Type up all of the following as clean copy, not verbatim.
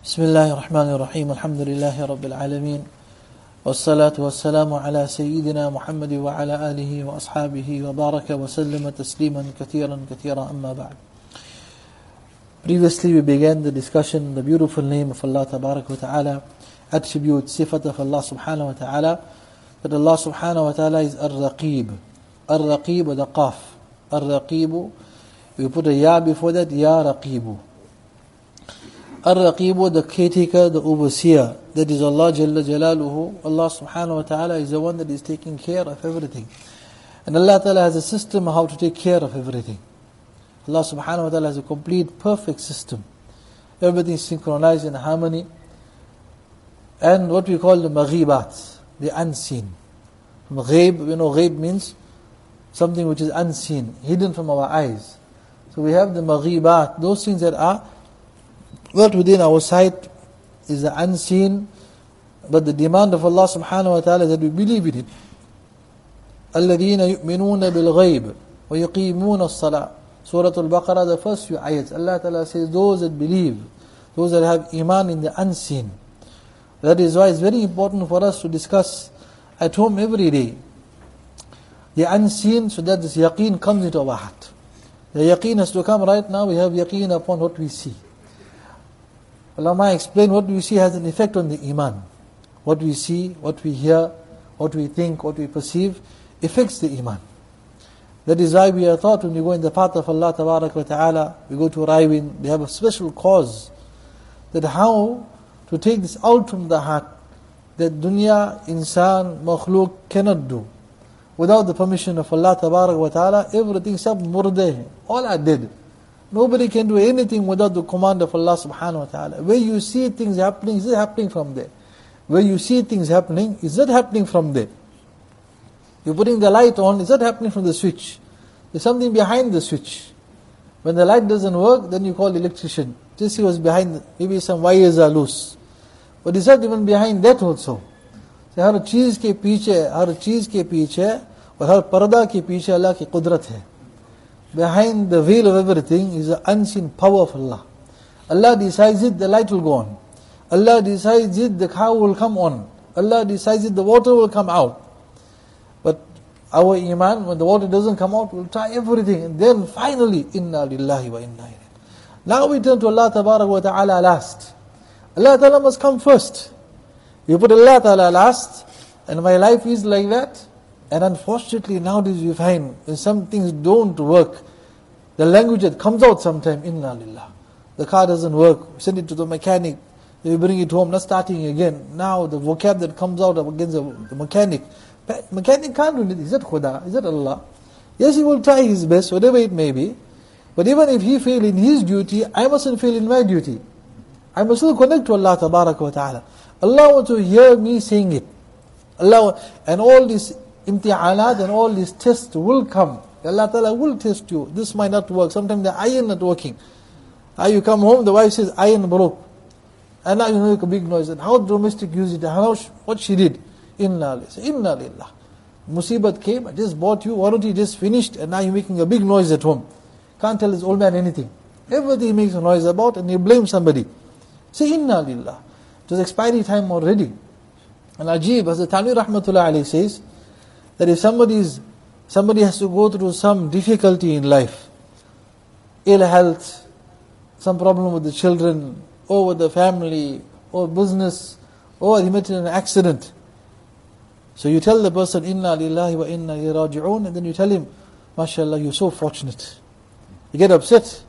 بسم الله الرحمن الرحيم الحمد لله رب العالمين والصلاة والسلام على سيدنا محمد وعلى آله وأصحابه وبارك وسلم تسليما كثيرا أما بعد. Previously we began the discussion the beautiful name of Allah Tabarak wa Ta'ala, attribute, sifat of Allah Subhanahu wa Ta'ala, that Allah Subhanahu wa Ta'ala is Ar-Raqib. Ar-Raqib with a qaf. Ar-Raqibu, we put a ya before that, Ya Raqibu. Ar-Raqibu, the caretaker, the overseer, that is Allah Jalla Jalaluhu. Allah Subhanahu wa Ta'ala is the one that is taking care of everything. And Allah Ta'ala has a system how to take care of everything. Allah Subhanahu wa Ta'ala has a complete, perfect system. Everything is synchronized in harmony. And what we call the maghibat, the unseen. Ghaib, ghaib means something which is unseen, hidden from our eyes. So we have the maghibat, those things that are what within our sight is the unseen, but the demand of Allah Subhanahu wa Ta'ala is that we believe in it. الَّذِينَ يُؤْمِنُونَ بِالْغَيْبِ وَيُقِيمُونَ الصَّلَاةِ. Surah Al-Baqarah, the first few ayats, Allah Ta'ala says, those that believe, those that have iman in the unseen. That is why it's very important for us to discuss at home every day the unseen, so that this yaqeen comes into our heart. The yaqeen has to come. Right now we have yaqeen upon what we see. Ulama explain what we see has an effect on the iman. What we see, what we hear, what we think, what we perceive, affects the iman. That is why we are taught when we go in the path of Allah Tabarak wa Ta'ala, we go to Raiwin, they have a special cause, that how to take this out from the heart, that dunya, insan, makhluk cannot do. Without the permission of Allah Tabarak wa Ta'ala, everything sab murdeh, all are dead. Nobody can do anything without the command of Allah Subhanahu wa Ta'ala. Where you see things happening, is it happening from there? Where you see things happening, is that happening from there? You're putting the light on, is that happening from the switch? There's something behind the switch. When the light doesn't work, then you call the electrician. Just he was behind, maybe some wires are loose. But is that even behind that also? So हर चीज के पीछे और हर पर्दा के पीछे अल्लाह की कुदरत है. Behind the veil of everything is the unseen power of Allah. Allah decides it, the light will go on. Allah decides it, the cow will come on. Allah decides it, the water will come out. But our iman, when the water doesn't come out, we'll try everything. And then finally, inna lillahi wa inna ilayhi. Now we turn to Allah Tabarak wa Ta'ala last. Allah Ta'ala must come first. You put Allah Ta'ala last, and my life is like that. And unfortunately nowadays we find when some things don't work, the language that comes out sometime, inna lillah. The car doesn't work, we send it to the mechanic, we bring it home, not starting again. Now the vocab that comes out against the mechanic, mechanic can't do it. Is that Khuda? Is that Allah? Yes, he will try his best, whatever it may be. But even if he fail in his duty, I mustn't fail in my duty. I must still connect to Allah Tabarak wa Ta'ala. Allah wants to hear me saying it. Allah, and all these imtihanat and all these tests will come. Allah Ta'ala will test you. This might not work. Sometimes the iron not working. You come home, the wife says, iron broke. And now you make a big noise. And how domestic use it? What she did? Inna lillah. Musibat came, I just bought you, warranty just finished, and now you're making a big noise at home. Can't tell this old man anything. Everything he makes a noise about, and you blame somebody. Say, inna lillah. It was expiry time already. And Ajib, as the Tanwir Rahmatullah alayhi says, that if somebody has to go through some difficulty in life, ill health, some problem with the children, or with the family, or business, or he met in an accident. So you tell the person, inna lillahi wa inna ilayhi raji'un, and then you tell him, mashallah, you're so fortunate. You get upset.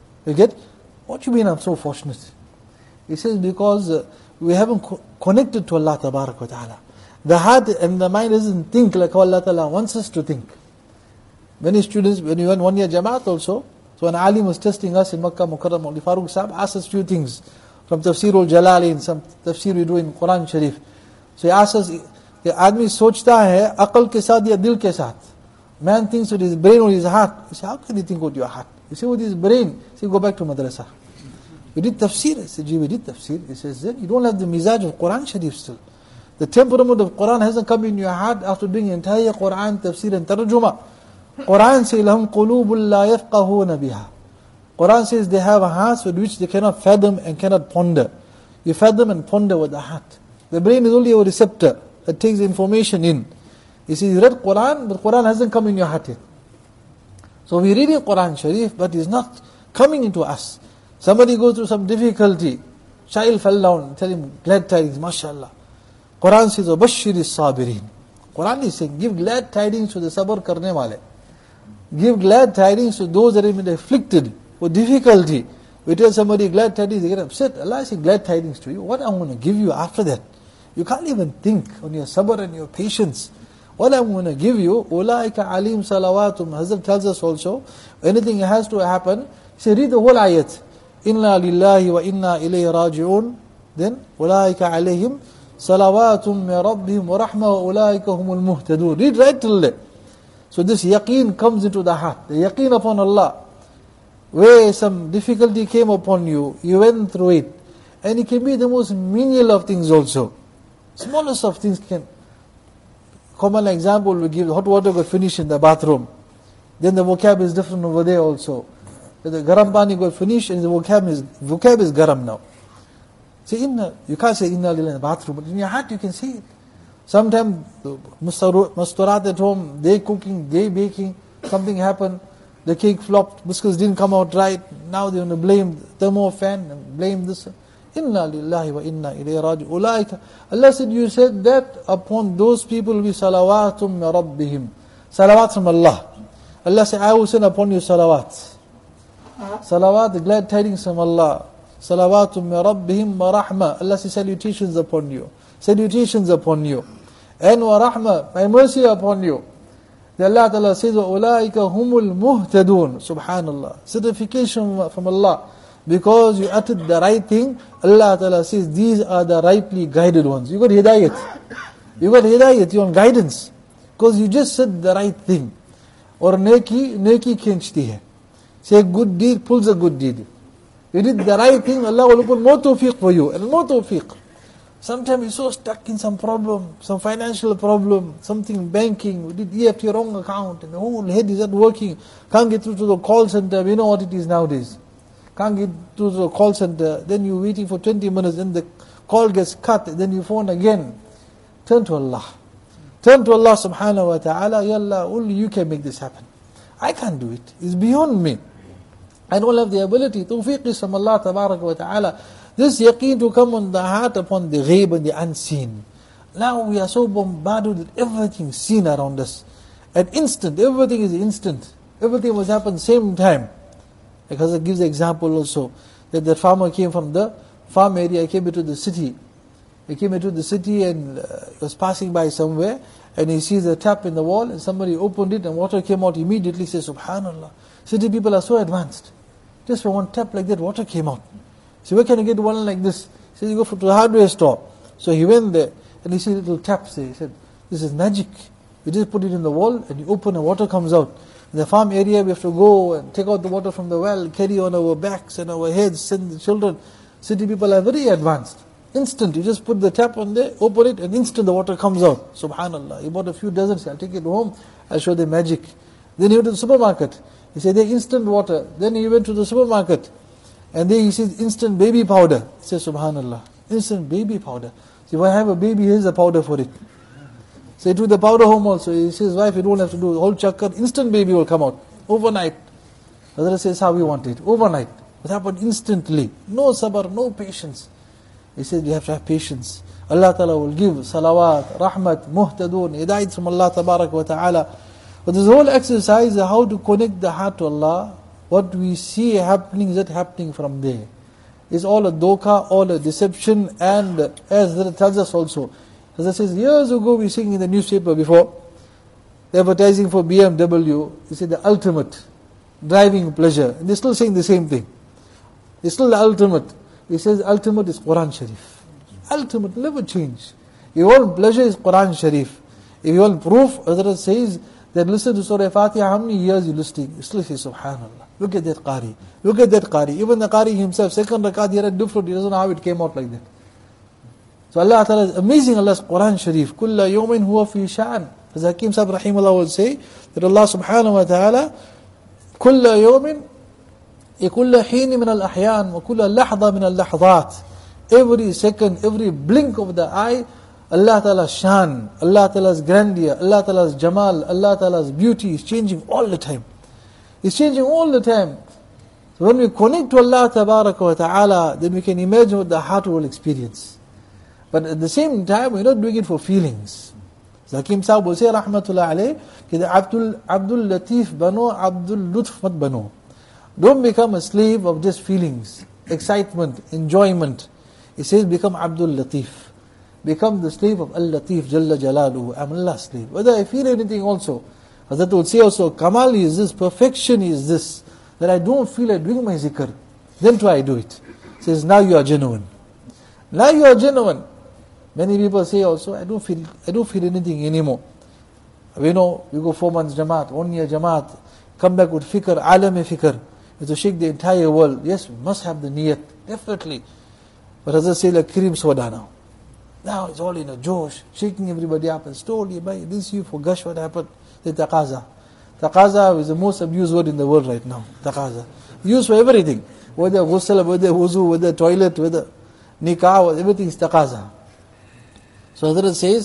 What you mean I'm so fortunate? He says, because we haven't connected to Allah Tabarak wa Ta'ala. The heart and the mind doesn't think like how Allah Ta'ala wants us to think. Many students, when we went 1 year Jamaat also, so an alim was testing us in Makkah Mukarram, Mawli Farooq Sahab asked us few things from Tafsir al-Jalalain, some tafsir we do in Quran Sharif. So he asked us, कि आदमी सोचता है अकल के साथ या दिल के साथ. Man thinks with his brain or his heart. You say, how can you think with your heart? You say with his brain. Say, go back to madrasa. We did tafsir. I said, we did tafsir. He says, then you don't have the mizaj of Quran Sharif still. The temperament of Quran hasn't come in your heart after doing entire Quran tafsir and tarjuma. Quran says, لَهُمْ قُلُوبٌ لَا يَفْقَهُونَ بِهَا. Quran says they have hearts with which they cannot fathom and cannot ponder. You fathom and ponder with the heart. The brain is only a receptor that takes information in. You see, you read Quran, but Quran hasn't come in your heart yet. So we read Quran Sharif, but it's not coming into us. Somebody goes through some difficulty, child fell down, tell him glad tidings, mashallah. Quran says, وَبَشِّرِ الصَّابِرِينَ. Quran is saying, give glad tidings to the sabr karne wale. Give glad tidings to those that have been afflicted with difficulty. We tell somebody glad tidings, they get upset. Allah is saying glad tidings to you. What I'm going to give you after that? You can't even think on your sabr and your patience. What I'm going to give you, أُولَٰئِكَ عَلِيمْ صَلَوَاتُمْ. Hazrat tells us also, anything has to happen, say read the whole ayat. إِنَّا لِلَّهِ وَإِنَّا إِلَيْهِ رَاجِعُونَ. Then, أُولَٰئِكَ عَلَيْهِمْ صَلَوَاتٌ مِّن رَبِّهِمْ وَرَحْمَةٌ وَأُولَٰئِكَ هُمُ الْمُهْتَدُونَ. Read right till there. So this yaqeen comes into the heart. The yaqeen upon Allah. Where some difficulty came upon you, you went through it. And it can be the most menial of things also. Smallest of things can. Common example we give, hot water got finished in the bathroom. Then the vocab is different over there also. The garam pani got finished and the vocab is garam now. Say you can't say inna lillahi in the bathroom, but in your heart you can say it. Sometimes masturat at home, they cooking, they baking, something happened, the cake flopped, biscuits didn't come out right, now they want to blame the thermo fan and blame this. Inna lillahi wa inna ilayhi raji'un. Ulaika. Allah said, you said that upon those people will be salawatum min rabbihim. Salawat from Allah. Allah said, I will send upon you salawat. Salawat, the glad tidings from Allah. Salawatum min rabbihim wa rahmah. Allah says salutations upon you. Salutations upon you. And wa rahmah, my mercy upon you. Then Allah Ta'ala says, ulaika humul muhtadun. Subhanallah. Certification from Allah. Because you uttered the right thing, Allah Ta'ala says, these are the rightly guided ones. You got hidayat. You got hidayat, you're on guidance. Because you just said the right thing. Or neki khenchti hai. Say a good deed pulls a good deed. You did the right thing, Allah will open more tawfiq for you. And more tawfiq. Sometimes you're so stuck in some problem, some financial problem, something banking, you did EFT wrong account, and the whole head is not working. Can't get through to the call center, we know what it is nowadays. Can't get to the call center, then you're waiting for 20 minutes, then the call gets cut, then you phone again. Turn to Allah. Turn to Allah subhanahu wa ta'ala. Ya Allah, only you can make this happen. I can't do it. It's beyond me. I don't have the ability. Tawfiq is from Allah tabarak wa ta'ala. This yaqeen to come on the heart upon the ghaib and the unseen. Now we are so bombarded with everything seen around us. At instant, everything is instant. Everything must happen same time. Because it gives the example also that the farmer came from the farm area, came into the city. He came into the city and was passing by somewhere, and he sees a tap in the wall, and somebody opened it and water came out immediately. He says, Subhanallah. City people are so advanced. Just from one tap like that, water came out. So where can I get one like this? He says, you go to the hardware store. So he went there and he see little taps there. He said, this is magic. You just put it in the wall and you open and water comes out. In the farm area, we have to go and take out the water from the well, carry on our backs and our heads, send the children. City people are very advanced. Instant, you just put the tap on there, open it, and instant the water comes out. Subhanallah. He bought a few dozens. I'll take it home. I'll show the magic. Then he went to the supermarket. He said, there instant water. Then he went to the supermarket. And there he says, instant baby powder. He says, Subhanallah. Instant baby powder. See, if I have a baby, here's the powder for it. So he took the powder home also. He says, wife, you don't have to do the whole chakkar. Instant baby will come out. Overnight. Hazrat says how we want it. Overnight. It happened instantly. No sabr, no patience. He says, you have to have patience. Allah Ta'ala will give salawat, rahmat, muhtadun, hidayat from Allah Tabarak wa Ta'ala. But this whole exercise is how to connect the heart to Allah. What we see happening is that happening from there. It's all a doka, all a deception, and as it tells us also. As I says, years ago we sing in the newspaper before, the advertising for BMW, they say the ultimate driving pleasure. And they're still saying the same thing. It's still the ultimate. He says ultimate is Quran Sharif. Ultimate, never change. If you want pleasure is Quran Sharif. If you want proof, Hazrat says that listen to Surah Fatiha, how many years you listening? You still say Subhanallah. Look at that Qari. Look at that Qari. Even the Qari himself, second rakat, he had different. He doesn't know how it came out like that. So Allah Ta'ala is amazing. Allah's Quran Sharif. Kulla yawmin huwa fi sha'an. As Hakim Sahib Rahimullah will say, that Allah Subhanahu wa Ta'ala, Kulla yawmin, kulla heen min al-ahyan, wa kulla lahda min al-lahdat. every second, every blink of the eye, Allah Ta'ala's shan, Allah Ta'ala's grandeur, Allah Ta'ala's jamal, Allah Ta'ala's beauty is changing all the time. It's changing all the time. So when we connect to Allah Ta'ala, then we can imagine what the heart will experience. But at the same time, we're not doing it for feelings. Hakim Sahib will say, Rahmatullah alayh, Abdul Latif bano, Abdul Lutf mat bano. Don't become a slave of just feelings, excitement, enjoyment. He says, become Abdul Latif. Become the slave of Al-Latif, Jalla Jalaluhu. I'm Allah's slave. Whether I feel anything also. Hazrat would say also, Kamal is this, perfection is this, that I don't feel like doing my zikr. Then try do it. He says, now you are genuine. Now you are genuine. Many people say also, I don't feel anything anymore. We know, we go 4 months Jamaat, 1 year Jamaat, come back with fikr, alam-e-fikr. We have to shake the entire world. Yes, we must have the niyat, definitely. But Hazrat say like cream soda now. Now it's all in a josh, shaking everybody up, and slowly, by this you forgot what happened. The taqaza. Taqaza is the most abused word in the world right now. Taqaza. Used for everything. Whether ghusl, whether wuzu, whether toilet, whether nikah, everything is taqaza. So Hazrat says,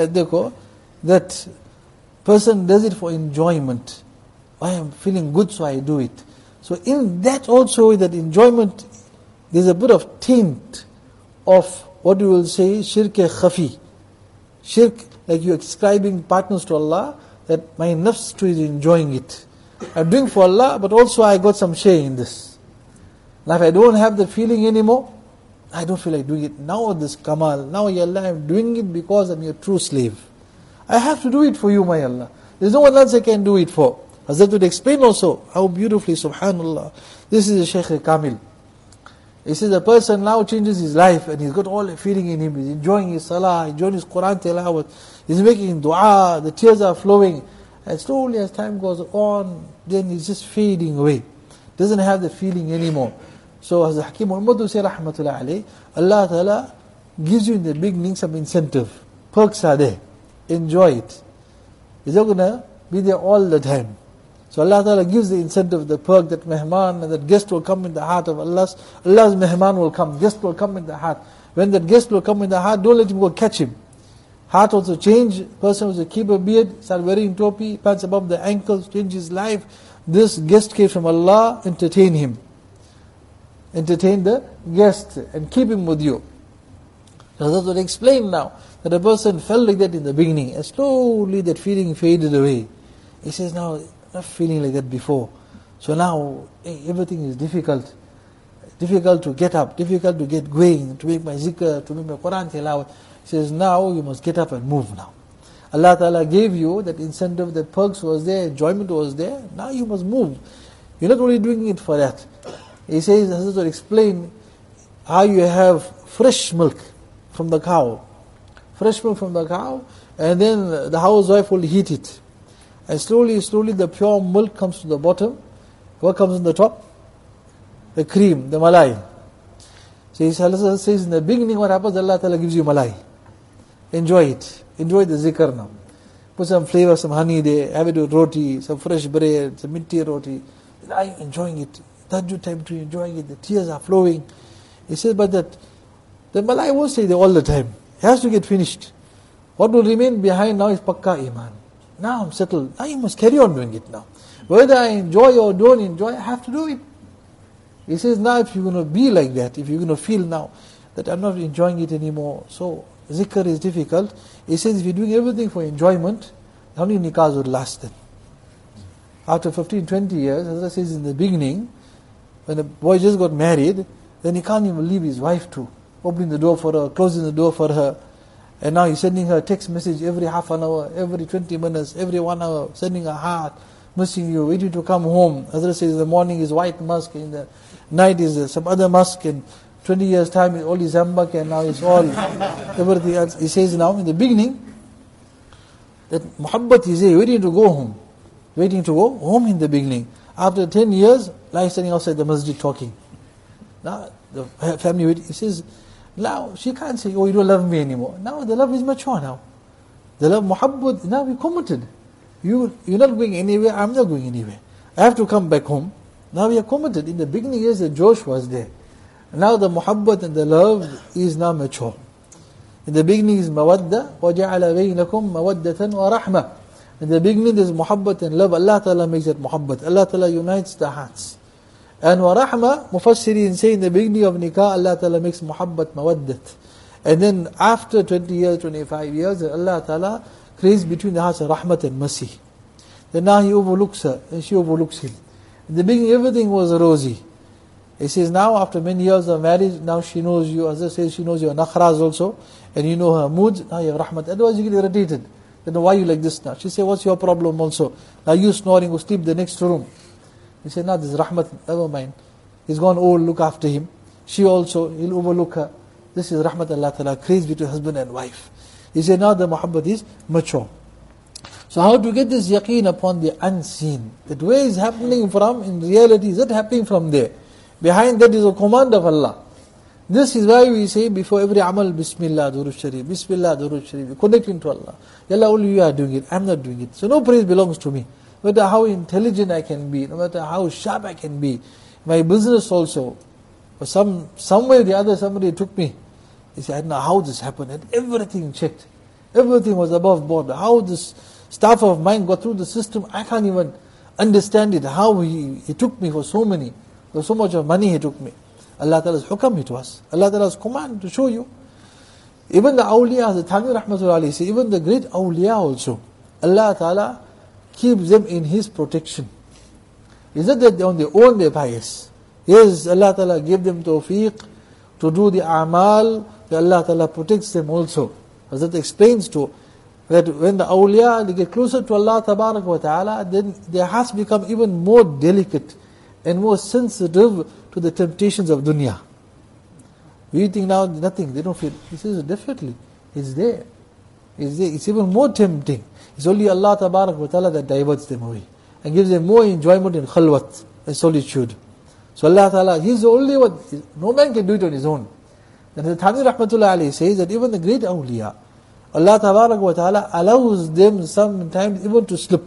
that person does it for enjoyment. I am feeling good, so I do it. So in that also, that enjoyment, there's a bit of tint of what you will say, shirk-e-khafi. Shirk, like you're ascribing partners to Allah, that my nafs too is enjoying it. I'm doing for Allah, but also I got some share in this. Now if I don't have the feeling anymore, I don't feel like doing it. Now this Kamal, now Ya Allah, I'm doing it because I'm your true slave. I have to do it for you, my Allah. There's no one else I can do it for. Hazrat would explain also how beautifully, subhanallah. This is the Shaykh Kamil. He says a person now changes his life and he's got all the feeling in him. He's enjoying his salah, enjoying his Quran tilawat. He's making dua, the tears are flowing. And slowly as time goes on, then he's just fading away. Doesn't have the feeling anymore. So as Hakim Muhammad will say, Rahmatullah alayh, Allah Ta'ala gives you in the beginning some incentive. Perks are there. Enjoy it. It's not going to be there all the time. So Allah Ta'ala gives the incentive, the perk, that mehman, and that guest will come in the heart of Allah's mehman will come, guest will come in the heart. When that guest will come in the heart, don't let him go catch him. Heart also change, person who's a keep a beard, start wearing topi, pants above the ankles, change his life. This guest came from Allah, entertain him. Entertain the guest and keep him with you. So that's what I explained now, that a person felt like that in the beginning, and slowly that feeling faded away. He says now, not feeling like that before. So now everything is difficult. Difficult to get up, difficult to get going, to make my zikr, to make my Quran tilawat. He says now you must get up and move now. Allah Ta'ala gave you that incentive, that perks was there, enjoyment was there. Now you must move. You're not only doing it for that. He says, Hazrat will explain how you have fresh milk from the cow. Fresh milk from the cow, and then the housewife will heat it. And slowly the pure milk comes to the bottom. What comes on the top? The cream, the malai. So Allah says in the beginning what happens, Allah Ta'ala gives you malai. Enjoy it. Enjoy the zikr now. Put some flavor, some honey there, have it with roti, some fresh bread, some minty roti. I'm enjoying it. That's your time to enjoying it. The tears are flowing. He says, but the malai won't stay there all the time. It has to get finished. What will remain behind now is pakka iman. Now I'm settled. Now you must carry on doing it now. Whether I enjoy or don't enjoy, I have to do it. He says now if you're going to be like that, if you're going to feel now that I'm not enjoying it anymore, so zikr is difficult. He says if you're doing everything for enjoyment, how many nikahs would last then? After 15, 20 years, as I says in the beginning, when the boy just got married, then he can't even leave his wife too. Opening the door for her, closing the door for her. And now he's sending her a text message every half an hour, every 20 minutes, every 1 hour, sending a heart, missing you, waiting to come home. Hazrat says in the morning is white musk, in the night is some other musk, and 20 years time is all is zambak, and now it's all everything else. He says now in the beginning that muhabbat is there, waiting to go home. Waiting to go home in the beginning. After 10 years, like standing outside the masjid talking. Now the family waiting. He says, now she can't say, oh, you don't love me anymore. Now the love is mature now. The love, muhabbat, now we're committed. You're not going anywhere, I'm not going anywhere. I have to come back home. Now we are committed. In the beginning years, the Josh was there. Now the muhabbat and the love is now mature. In the beginning is mawadda, وَجَعَلَ بَيْنَكُمْ مَوَدَّةً وَرَحْمَةً. In the beginning there is muhabbat and love. Allah Ta'ala makes it muhabbat. Allah Ta'ala unites the hearts. And warahma, Mufassirin say in the beginning of nikah, Allah Ta'ala makes muhabbat, mawaddat. And then after 20 years, 25 years, Allah Ta'ala creates between the hearts of rahmat and mercy. Then now he overlooks her and she overlooks him. In the beginning everything was rosy. He says now after many years of marriage, now she knows you, as I say, she knows your nakhras also, and you know her moods, now you have rahmat. Otherwise you get irritated. Then why are you like this now? She say, what's your problem also? Now you snoring, go sleep the next room. He said, no, this is rahmat, never mind. He's gone old, look after him. She also, he'll overlook her. This is rahmat Allah Ta'ala, creates between husband and wife. He said, now the muhabbat is mature. So how to get this yaqeen upon the unseen? That where is happening from, in reality, is it happening from there? Behind that is a command of Allah. This is why we say before every amal, Bismillah, Durud Sharif, Bismillah, Durud Sharif, connecting to Allah. Allah, only you are doing it, I'm not doing it. So no praise belongs to me. No matter how intelligent I can be, no matter how sharp I can be, my business also, or some way or the other somebody took me. He said, I don't know how this happened, and everything checked. Everything was above board. How this staff of mine got through the system, I can't even understand it. How he took me for so much of money he took me. Allah Ta'ala's hukam it was. Allah Ta'ala's command to show you. Even the awliya, the Thani Rahmatullah alayhi say, even the great awliya also, Allah Ta'ala keeps them in His protection. Is it that on their own they're pious? Yes, Allah Ta'ala gave them tawfiq to do the a'mal, that Allah Ta'ala protects them also. As that explains to, that when the awliya, they get closer to Allah Tabarak wa Ta'ala, then their hearts become even more delicate and more sensitive to the temptations of dunya. We think now nothing, they don't feel. He says definitely, it's there. It's there. It's even more tempting. It's only Allah Tabarak wa Ta'ala that diverts them away and gives them more enjoyment in khalwat and solitude. So Allah Ta'ala, He's the only one. No man can do it on his own. Then the Thani Rahmatullah alayhi says that even the great awliya, Allah Tabarak wa Ta'ala allows them sometimes even to slip.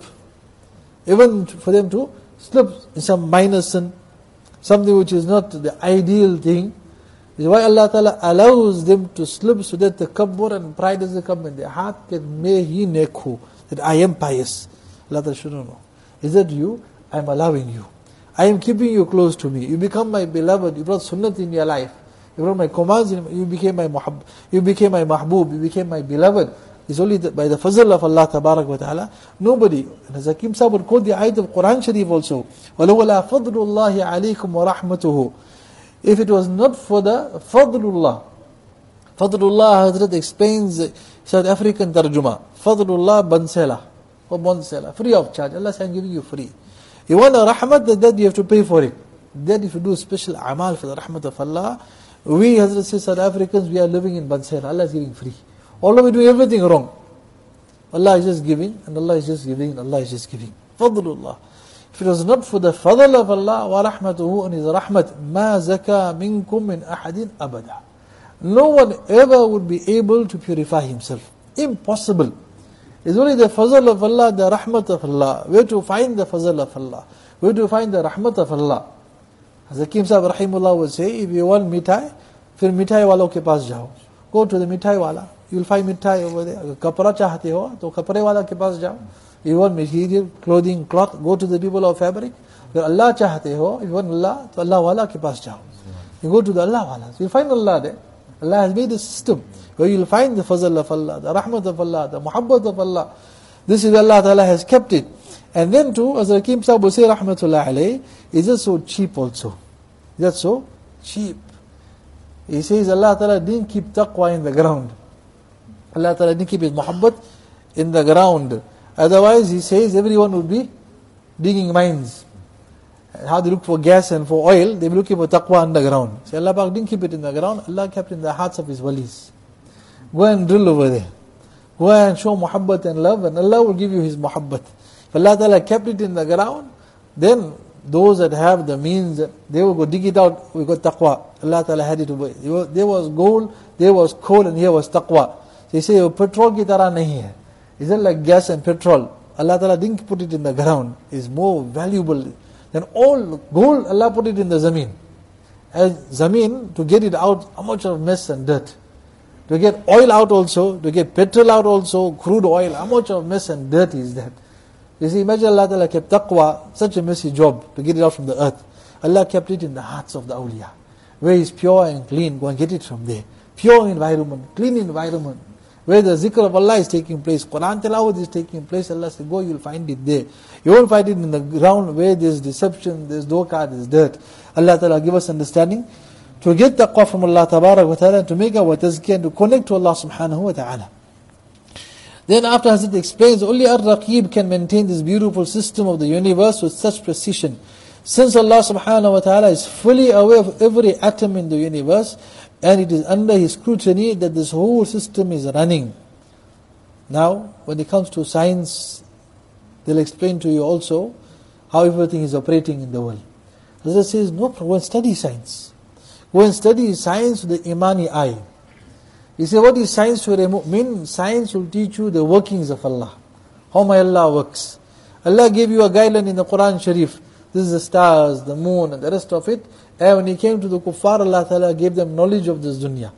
Even for them to slip in some minor sin, something which is not the ideal thing. This is why Allah Ta'ala allows them to slip so that the kabbur and pride doesn't come in their heart, that may He nekhu, that I am pious. Allah Ta'ala should know. Is that you? I am allowing you. I am keeping you close to me. You become my beloved. You brought sunnat in your life. You brought my commands in. You became my you became my mahbub. You became my beloved. It's only by the fazl of Allah Tabarak wa Ta'ala. Nobody. And as Hakim Sahib would quote the ayat of Quran Sharif also. وَلَوَلَا فَضْلُ اللَّهِ عَلَيْكُمْ وَرَحْمَتُهُ. If it was not for the Fadlullah. Fadlullah, Hazrat explains South African tarjuma. Fadlullah Bansela. Or Bansela. Free of charge. Allah said, I'm giving you free. You want a rahmat, that you have to pay for it. That if you do special amal for the rahmat of Allah, we Hazrat says South Africans, we are living in Bansela. Allah is giving free. Although we do everything wrong. Allah is just giving, and Allah is just giving, and Allah is just giving. Fadlullah. If it was not for the fadl of Allah, wa rahmatuhu, and His rahmat, ma zaka minkum min ahadin abada. No one ever would be able to purify himself. Impossible. It's only the fazl of Allah, the rahmat of Allah. Where to find the fazl of Allah? Where to find the rahmat of Allah? As Hakim Sahib Rahimullah would say, if you want mithai, fir mithai walo ke paas jao. Go to the mithai wala. You will find mithai over there. Agar kapra chahte ho, to kapre wala ke paas jao. You want material, clothing, cloth, go to the people of fabric. If Allah chahte ho, if you want Allah, to Allah wala ke paas jao. You go to the Allah wala. So you find Allah there. Allah has made a system where you will find the fazl of Allah, the rahmat of Allah, the muhabbat of Allah. This is Allah Ta'ala has kept it. And then too, as Hakim Sahib will say, rahmatullah alayhi, is just so cheap also. That's so cheap. He says Allah Ta'ala didn't keep taqwa in the ground. Allah Ta'ala didn't keep His muhabbat in the ground. Otherwise, He says everyone would be digging mines. How they look for gas and for oil, they will looking for taqwa underground. So Allah Pak didn't keep it in the ground, Allah kept it in the hearts of His walis. Go and drill over there. Go and show muhabbat and love, and Allah will give you His muhabbat. If Allah Ta'ala kept it in the ground, then those that have the means, they will go dig it out, we got taqwa. Allah Ta'ala had it over. There was gold, there was coal, and here was taqwa. So He say, petrol ki tarah nahi hai. Is it like gas and petrol? Allah Ta'ala didn't put it in the ground. It's more valuable. Then all gold, Allah put it in the zameen. And Zameen, to get it out, how much of mess and dirt. To get oil out also, to get petrol out also, crude oil, how much of mess and dirt is that? You see, imagine Allah Ta'ala kept taqwa, such a messy job to get it out from the earth. Allah kept it in the hearts of the awliya. Where it's pure and clean, go and get it from there. Pure environment, clean environment. Where the zikr of Allah is taking place, Quran tilawat is taking place, Allah said, go, you'll find it there. You won't find it in the ground where there's deception, there's doka, there's dirt. Allah Ta'ala give us understanding to get taqwa from Allah Tabarak wa Ta'ala, to make our tazkiyah and to connect to Allah Subhanahu wa Ta'ala. Then after Hazrat explains, only Ar-Raqib can maintain this beautiful system of the universe with such precision. Since Allah Subhanahu wa Ta'ala is fully aware of every atom in the universe, and it is under His scrutiny that this whole system is running. Now, when it comes to science, they'll explain to you also how everything is operating in the world. Hazrat says, no problem, go and study science. Go and study science with the Imani eye. You say, what is science for a mu'min? Science will teach you the workings of Allah. How my Allah works. Allah gave you a guideline in the Quran Sharif. This is the stars, the moon, and the rest of it. And when He came to the kuffar, Allah Ta'ala gave them knowledge of this dunya.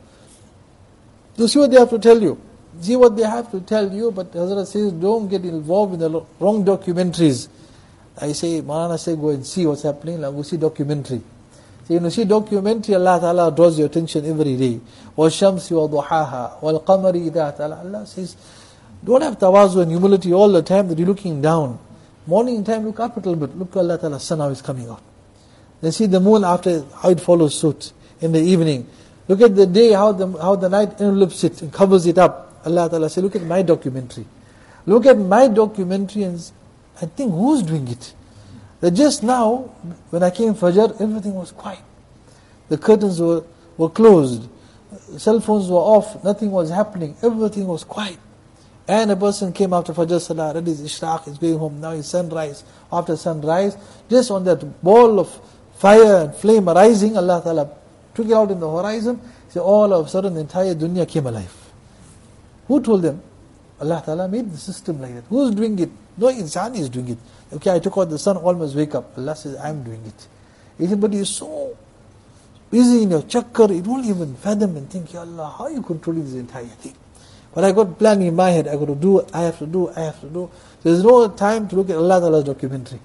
You see what they have to tell you. See what they have to tell you, but Hazrat says, don't get involved in the wrong documentaries. I say, Maulana say, go and see what's happening, like, go see documentary. So when you see documentary, Allah Ta'ala draws your attention every day. وَالشَّمْسِ وَضُحَاهَا وَالْقَمَرِ إِذَا تَلَى. Allah says, don't have tawazu and humility all the time that you're looking down. Morning time, look up a little bit. Look at Allah Ta'ala's sun, how it's coming out. Then see the moon after, how it follows suit in the evening. Look at the day, how the night envelopes it and covers it up. Allah Ta'ala says, look at my documentary. Look at my documentary and think, who's doing it? That just now, when I came Fajr, everything was quiet. The curtains were closed. Cell phones were off. Nothing was happening. Everything was quiet. And a person came after Fajr Salah, ready his ishraq, he's going home. Now it's sunrise. After sunrise, just on that ball of fire and flame arising, Allah Ta'ala took it out in the horizon. So all of a sudden the entire dunya came alive. Who told them? Allah Ta'ala made the system like that. Who's doing it? No insan is doing it. Okay, I took out the sun, all must wake up. Allah says, I'm doing it. Everybody is so busy in your chakkar, you don't even fathom and think, Ya Allah, how are you controlling this entire thing? But I got plan in my head, I got to do, I have to do. There's no time to look at Allah Ta'ala's documentary.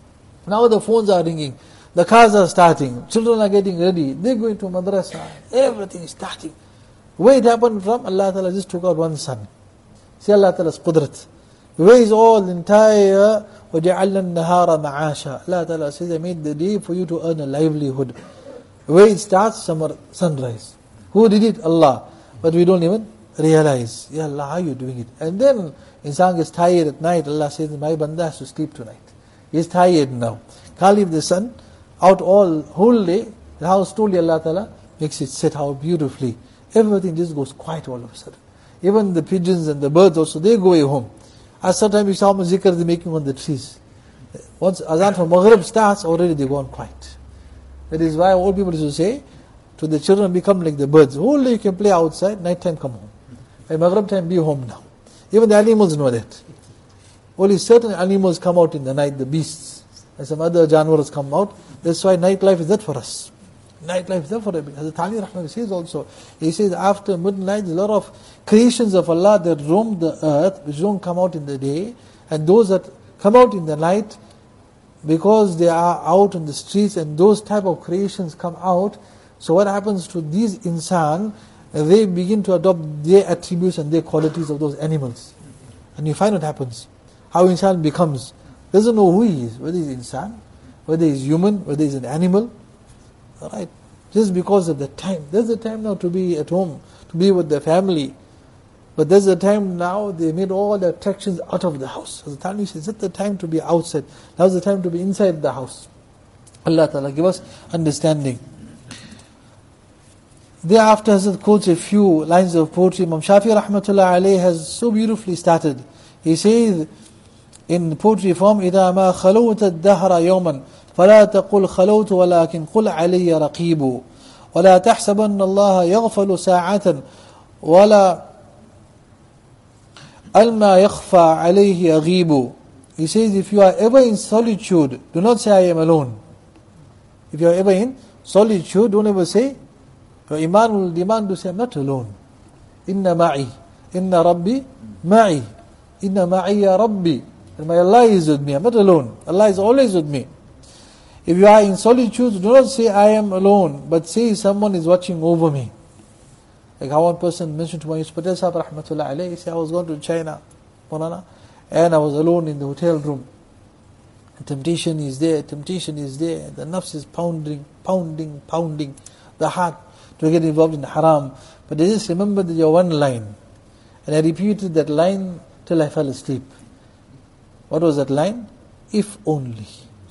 Now the phones are ringing, the cars are starting, children are getting ready, they're going to madrasa, everything is starting. Where it happened from? Allah Ta'ala just took out one sun. See Allah Ta'ala's qudrat. Where is all the entire وَجَعَلْنَا النَّهَارَ مَعَاشًا. Allah Ta'ala says, I made the day for you to earn a livelihood. Where it starts? Sunrise. Who did it? Allah. But we don't even realize. Ya Allah, how are you doing it? And then insan gets tired at night. Allah says, my banda has to sleep tonight. He's tired now. Can't leave the sun out whole day. And how slowly Allah Ta'ala makes it set how beautifully. Everything just goes quiet all of a sudden. Even the pigeons and the birds also, they go away home. At some time you saw how much zikr they're making on the trees. Once azan for Maghrib starts, already they go on quiet. That is why old people used to say, to the children, become like the birds. Whole day you can play outside, night time come home. At Maghrib time, be home now. Even the animals know that. Only certain animals come out in the night, the beasts. And some other janwars come out. That's why nightlife is that for us. Nightlife is there for everybody. Hazrat Ali Rahman says also, he says after midnight, there's a lot of creations of Allah that roam the earth, which don't come out in the day, and those that come out in the night, because they are out in the streets, and those type of creations come out. So what happens to these insan? They begin to adopt their attributes and their qualities of those animals. And you find what happens. How insan becomes, doesn't know who he is, whether he's insan, whether he's human, whether he's an animal. Right? Just because of the time. There's a time now to be at home, to be with the family. But there's a time now, they made all the attractions out of the house. As the time says, it's the time to be outside. Now's the time to be inside the house. Allah Ta'ala give us understanding. Thereafter, Hazrat quotes a few lines of poetry. Imam Shafi Rahmatullah Alayhi has so beautifully started. He says in poetry form, إِذَا مَا خَلَوْتَ الدَّهْرَ يَوْمًا فلا تقل خلوت ولكن قل علي رقيب ولا تحسبن الله يغفل ساعة ولا الما يخفى عليه يغيب. He says, if you are ever in solitude, do not say I am alone. If you are ever in solitude, don't ever say, your iman will demand to say, I'm not alone. Inna ma'i, inna rabbi ma'i, inna ma'i ya rabbi. And my Allah is with me, I'm not alone. Allah is always with me. If you are in solitude, do not say, I am alone, but say, someone is watching over me. Like how one person mentioned to my Yusuf Patel Sahib rahmatullah alayhi, he said, I was going to China, Maulana, and I was alone in the hotel room. And temptation is there, the nafs is pounding, the heart to get involved in haram. But I just remembered your one line, and I repeated that line till I fell asleep. What was that line? If only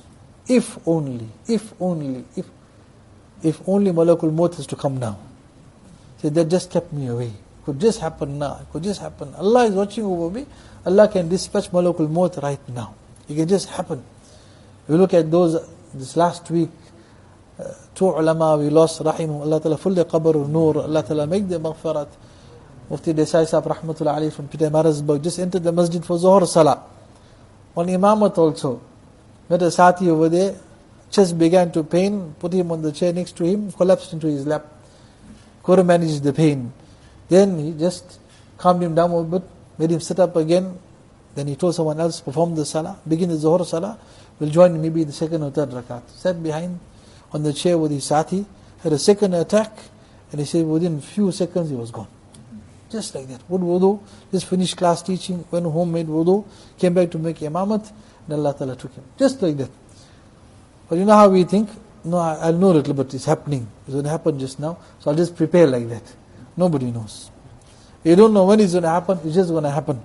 Malakul Maut is to come now. So that just kept me away. Could just happen now. Allah is watching over me. Allah can dispatch Malakul Maut right now. It can just happen. We look at this last week, two ulama we lost, rahimahum Allah Ta'ala, full the qabr of nur, Allah Ta'ala make the maghfirat. Mufti Desai Sahib rahmatullah alayhi from Peter Marisburg just entered the masjid for Zuhur Salah. On Imamat also. Met a Sati over there, chest began to pain, put him on the chair next to him, collapsed into his lap. Couldn't manage the pain. Then he just calmed him down a bit, made him sit up again. Then he told someone else, perform the Salah, begin the Zuhur Salah, will join maybe the second or third rakat. Sat behind on the chair with his Sati, had a second attack, and he said within a few seconds he was gone. Just like that. Would wudu, just finished class teaching, went home, made wudu, came back to make imamat, and Allah Ta'ala took him. Just like that. But you know how we think? No, I'll know a little bit, it's happening. It's going to happen just now, so I'll just prepare like that. Nobody knows. You don't know when it's going to happen, it's just going to happen.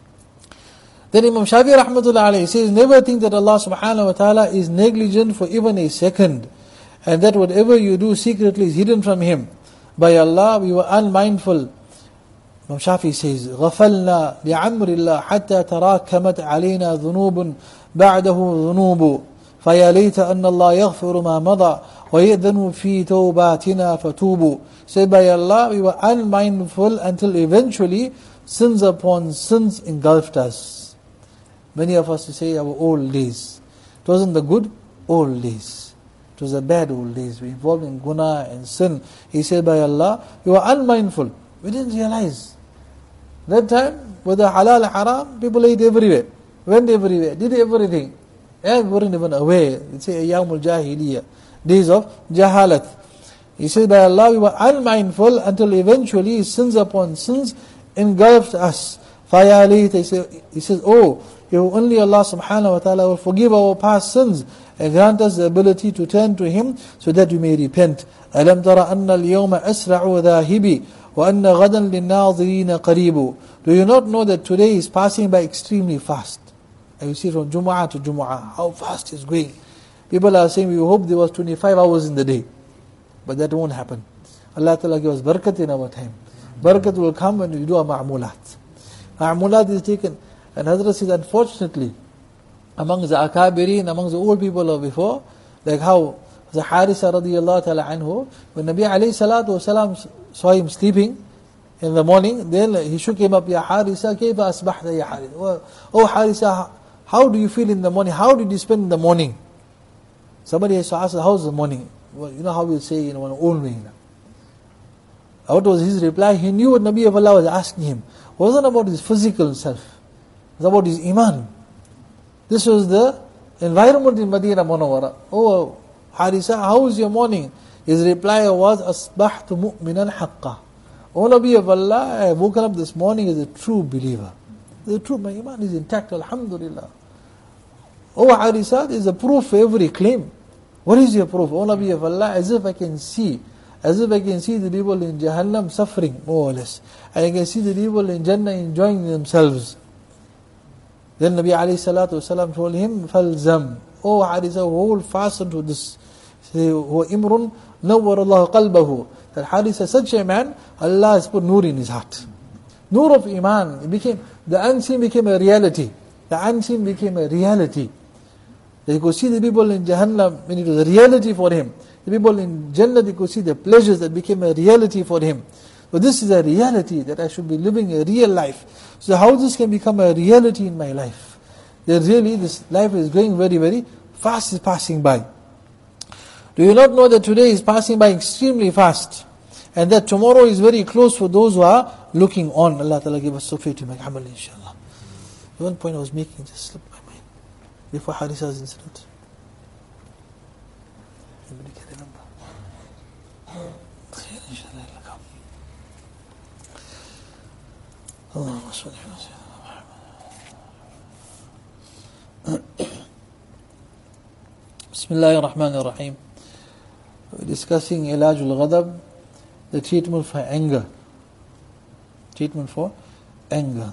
Then Imam Shafi'i rahmatullah alayhi says, never think that Allah subhanahu wa ta'ala is negligent for even a second, and that whatever you do secretly is hidden from Him. By Allah, we were unmindful. Imam Shafi'i says, غَفَلْنَا لِعَمْرِ اللَّهِ حَتَّى تَرَاكَمَتْ عَلَيْنَا ذُنُوبٌ بَعْدَهُ ذُنُوبٌ فَيَا لَيْتَ أَنَّ اللَّهَ يَغْفِرُ مَا مَضَى وَيَأْذَنُ فِي تَوْبَاتِنَا فَتُوبُوا. Say by Allah, we were unmindful until eventually sins upon sins engulfed us. Many of us say our old days. It wasn't the good old days. It was the bad old days. We were involved in guna and sin. He said by Allah, we were unmindful. We didn't realize. That time, whether halal or haram, people ate everywhere. Went everywhere, did everything. And we weren't even aware. It's a Ayyamul Jahiliyyah, days of Jahalat. He said by Allah, we were unmindful until eventually sins upon sins engulfed us. He says, oh, if only Allah subhanahu wa ta'ala will forgive our past sins and grant us the ability to turn to Him so that we may repent. أَلَمْ تَرَ أَنَّ الْيَوْمَ أَسْرَعُ ذَاهِبِ وَأَنَّ غَدًا لِلنَّاظِرِينَ قَرِيبُ. Do you not know that today is passing by extremely fast? And you see from Jumu'ah to Jumu'ah, how fast it's going. People are saying, we hope there was 25 hours in the day. But that won't happen. Allah Ta'ala gives us barakat in our time. Barakat will come when we do our ma'amulat. Ma'amulat is taken. And Hazrat says, unfortunately, among the akabirin, among the old people of before, like how the Harisa radiyallahu ta'ala anhu, when Nabi alayhi salatu wasalam saw him sleeping in the morning, then he shook him up, Ya Harisa, kayfa asbahta ya Harisa? Oh Harisa, how do you feel in the morning? How did you spend the morning? Somebody has to ask, how's the morning? Well, you know how we'll say in our own way. What was his reply? He knew what Nabi of Allah was asking him. It wasn't about his physical self. It was about his iman. This was the environment in Madinah Munawwara. Oh Harisa, how was your morning? His reply was, Asbahtu mu'minan haqqa. O Nabi of Allah, I have woken up this morning as a true believer. The truth, my iman is intact, alhamdulillah. Oh Harisa, there is a proof for every claim. What is your proof? O Nabi of Allah, as if I can see the people in Jahannam suffering, more or less. And I can see the people in Jannah enjoying themselves. Then Nabi alayhi salatu wasalam told him, Falzam. Oh Harisa, hold fast onto this. Say, Huwa imrun nawwar Allah qalbahu. That Harisa, such a man, Allah has put nur in his heart. Nur of iman. The unseen became a reality. The unseen became a reality. That he could see the people in Jahannam, when it was a reality for him. The people in Jannah, they could see the pleasures that became a reality for him. But this is a reality, that I should be living a real life. So how this can become a reality in my life? That really this life is going very, very fast, is passing by. Do Do you not know that today is passing by extremely fast, and that tomorrow is very close for those who are looking on? Allah Ta'ala give us tawfiq to make amal, inshallah. One point I was making just slipped my mind before Harisa's incident. Anybody can remember? Allahumma salli ala Sayyidina Muhammad. Bismillahir Rahmanir Rahim. We're discussing Ilajul Ghadab, the treatment for anger. Treatment for anger.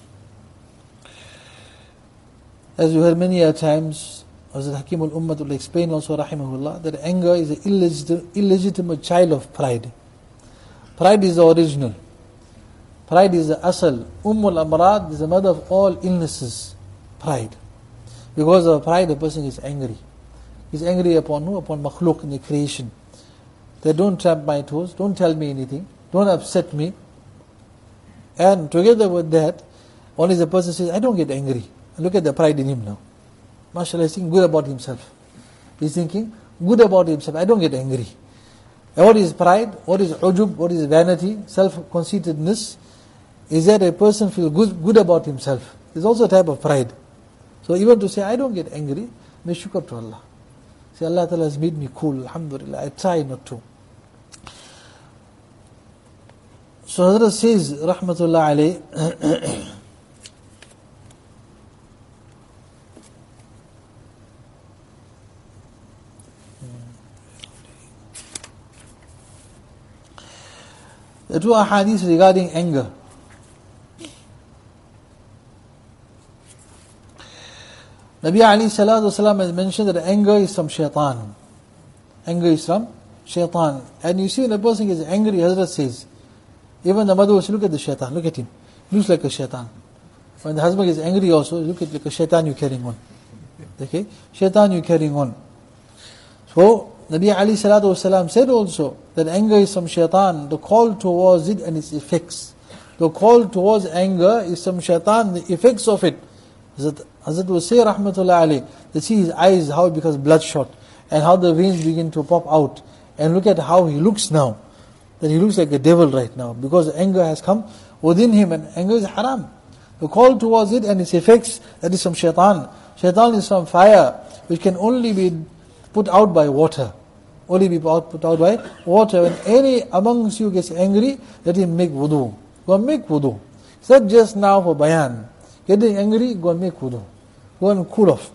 As you heard many a times, Hazrat Hakim al-Ummah will explain also, rahimahullah, that anger is an illegitimate child of pride. Pride is the original. Pride is the asal. Amrad is the mother of all illnesses. Pride. Because of pride, a person is angry. He's angry upon who? Upon makhluk in the creation. They don't tramp my toes, don't tell me anything, don't upset me. And together with that, only the person says, I don't get angry. And look at the pride in him now. MashaAllah, he's thinking good about himself. He's thinking good about himself. I don't get angry. And what is pride? What is ujub? What is vanity? Self-conceitedness? Is that a person feels good about himself? There's also a type of pride. So even to say, I don't get angry, may shukr to Allah. Say, Allah Ta'ala has made me cool, alhamdulillah, I try not to. So Hazrat says, rahmatullah alayh, the two ahadith regarding anger. Nabi alayhi salatu wasalam has mentioned that anger is from shaitan. Anger is from shaitan. And you see when a person gets angry, Hazrat says, even the mother will say, look at the shaitan, look at him. He looks like a shaitan. When the husband gets angry also, look at like a shaitan you're carrying on. Okay? Shaitan you're carrying on. So, Nabi alayhi salatu wasalam said also that anger is from shaitan. The call towards it and its effects. The call towards anger is from shaitan, the effects of it. Hazrat will say, rahmatullah alayh, that see his eyes, how it becomes bloodshot, and how the veins begin to pop out. And look at how he looks now. That he looks like a devil right now, because anger has come within him, and anger is haram. The call towards it and its effects, that is from shaitan. Shaitan is from fire, which can only be put out by water. Only be put out by water. When any amongst you gets angry, let him make wudu. Go and make wudu. It's not just now for bayan. Getting angry, go and make wudu. Go and cool off.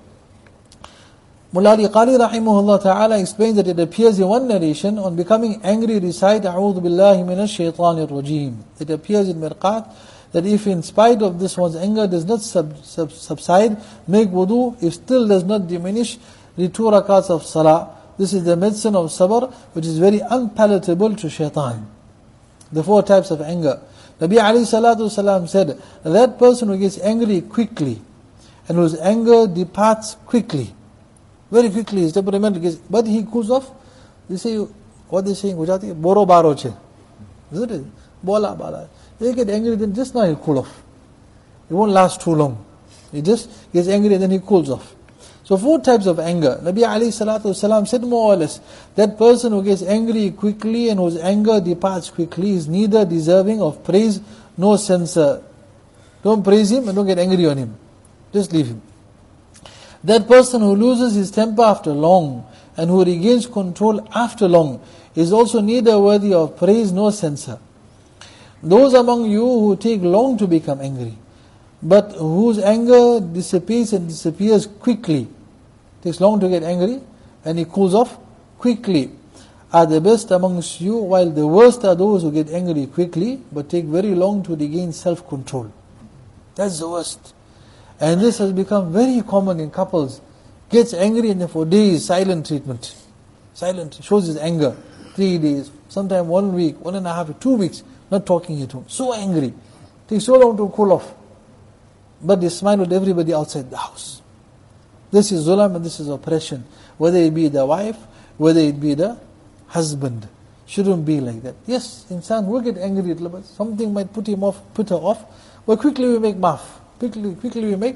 Mullah Ali Qari rahimahullah ta'ala explains that it appears in one narration, on becoming angry recite A'udhu billahi minash shaitanir rajim. It appears in Mirqat that if in spite of this one's anger does not subside, make wudu. If still does not diminish, the 2 rakats of salah. This is the medicine of sabr, which is very unpalatable to shaitan. The 4 types of anger. Nabi alayhi salatu wasalam said, that person who gets angry quickly, and whose anger departs quickly, very quickly, his temperament gets, but he cools off. They say, what they say in Gujarati? Boro baro che. Isn't it? Bola bala. They get angry, then just now he'll cool off. It won't last too long. He just gets angry and then he cools off. So 4 types of anger. Nabi alayhi salatu wasalam said more or less, that person who gets angry quickly and whose anger departs quickly is neither deserving of praise nor censure. Don't praise him and don't get angry on him. Just leave him. That person who loses his temper after long and who regains control after long is also neither worthy of praise nor censure. Those among you who take long to become angry, but whose anger dissipates and disappears quickly, takes long to get angry and he cools off quickly, are the best amongst you, while the worst are those who get angry quickly but take very long to regain self-control. That's the worst. And this has become very common in couples. Gets angry and then for days, silent treatment. Silent, shows his anger. 3 days, sometimes 1 week, 1.5, 2 weeks, not talking at home. So angry. Takes so long to cool off. But they smile at everybody outside the house. This is zulam and this is oppression. Whether it be the wife, whether it be the husband. Shouldn't be like that. Yes, insan will get angry a little bit. Something might put him off, put her off. But quickly we make maaf. Quickly we make.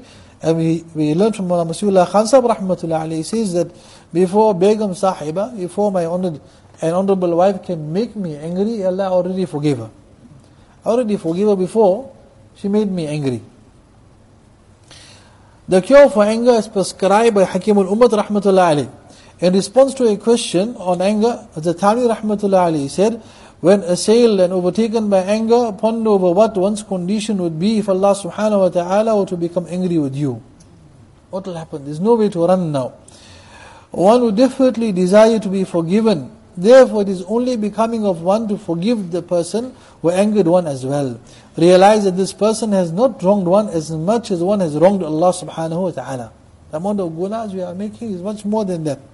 And we learned from Mullah Masihullah Khan Sahib Rahmatullah alayhi, he says that before Begum Sahiba, before my honored and honorable wife can make me angry, Allah already forgave her. I already forgave her before she made me angry. The cure for anger is prescribed by Hakim al-Ummat Rahmatullah alayhi. In response to a question on anger, the Thani Rahmatullah alayhi said, when assailed and overtaken by anger, ponder over what one's condition would be if Allah subhanahu wa ta'ala were to become angry with you. What will happen? There's no way to run now. One would definitely desire to be forgiven. Therefore, it is only becoming of one to forgive the person who angered one as well. Realize that this person has not wronged one as much as one has wronged Allah subhanahu wa ta'ala. The amount of gunas we are making is much more than that.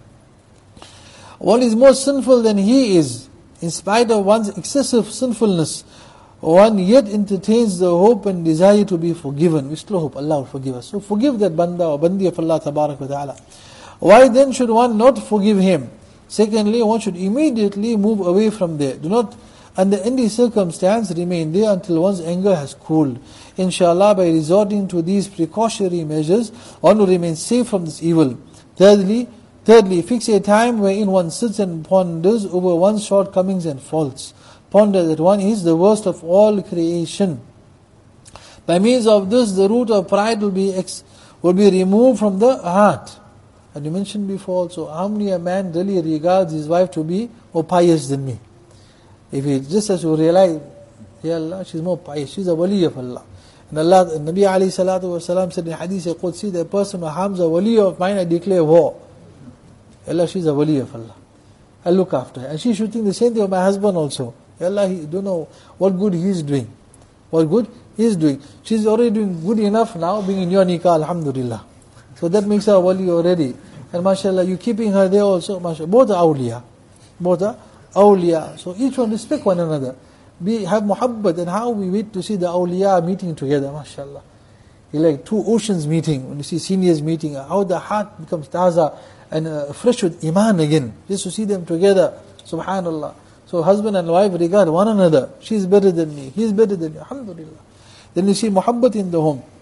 One is more sinful than he is. In spite of one's excessive sinfulness, one yet entertains the hope and desire to be forgiven. We still hope Allah will forgive us. So forgive that banda or bandi of Allah tabarak wa ta'ala. Why then should one not forgive him? Secondly, one should immediately move away from there. Do not under any circumstance remain there until one's anger has cooled. Inshallah, by resorting to these precautionary measures, one will remain safe from this evil. Thirdly, fix a time wherein one sits and ponders over one's shortcomings and faults. Ponder that one is the worst of all creation. By means of this, the root of pride will be removed from the heart. And you mentioned before also, how many a man really regards his wife to be more pious than me? If he just has to realize, Ya Allah, she's more pious, she's a wali of Allah. And Allah, Nabi alayhi salatu wasalam said in Hadith Qudsi, the person who harms a wali of mine, I declare war. Allah, she's a wali of Allah. I look after her. And she should think the same thing of my husband also. Allah, he don't know what good he is doing. What good he is doing. She's already doing good enough now, being in your nikah, alhamdulillah. So that makes her a wali already. And mashallah, you keeping her there also, mashallah. Both are awliya. Both are awliya. So each one respect one another. Have muhabbat, and how we wait to see the awliya meeting together, mashallah. It's like two oceans meeting, when you see seniors meeting, how the heart becomes taza and fresh with iman again, just to see them together, subhanallah. So husband and wife regard one another, she's better than me, he's better than me, alhamdulillah. Then you see muhabbat in the home.